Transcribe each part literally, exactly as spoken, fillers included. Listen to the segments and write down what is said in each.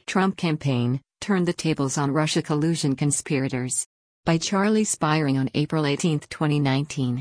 Trump campaign, turned the tables on Russia collusion conspirators. By Charlie Spiring on April eighteenth, twenty nineteen.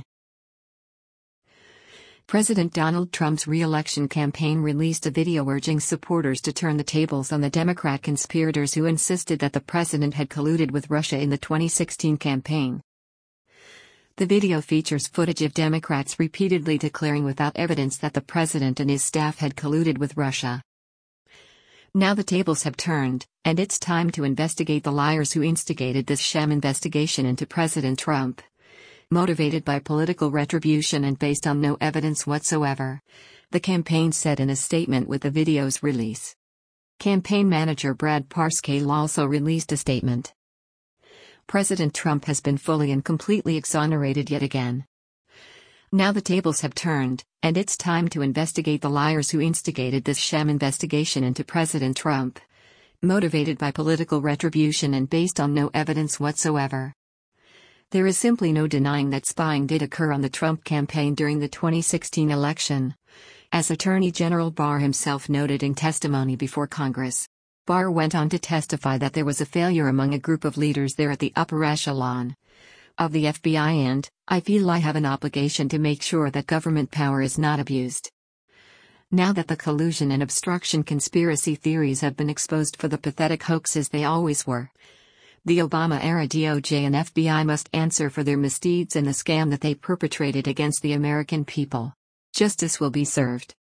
President Donald Trump's re-election campaign released a video urging supporters to turn the tables on the Democrat conspirators who insisted that the president had colluded with Russia in the twenty sixteen campaign. The video features footage of Democrats repeatedly declaring without evidence that the president and his staff had colluded with Russia. Now the tables have turned, and it's time to investigate the liars who instigated this sham investigation into President Trump. Motivated by political retribution and based on no evidence whatsoever, the campaign said in a statement with the video's release. Campaign manager Brad Parscale also released a statement. President Trump has been fully and completely exonerated yet again. Now the tables have turned, and it's time to investigate the liars who instigated this sham investigation into President Trump. Motivated by political retribution and based on no evidence whatsoever. There is simply no denying that spying did occur on the Trump campaign during the twenty sixteen election. As Attorney General Barr himself noted in testimony before Congress. Barr went on to testify that there was a failure among a group of leaders there at the upper echelon of the F B I, and I feel I have an obligation to make sure that government power is not abused. Now that the collusion and obstruction conspiracy theories have been exposed for the pathetic hoaxes they always were, the Obama-era D O J and F B I must answer for their misdeeds and the scam that they perpetrated against the American people. Justice will be served.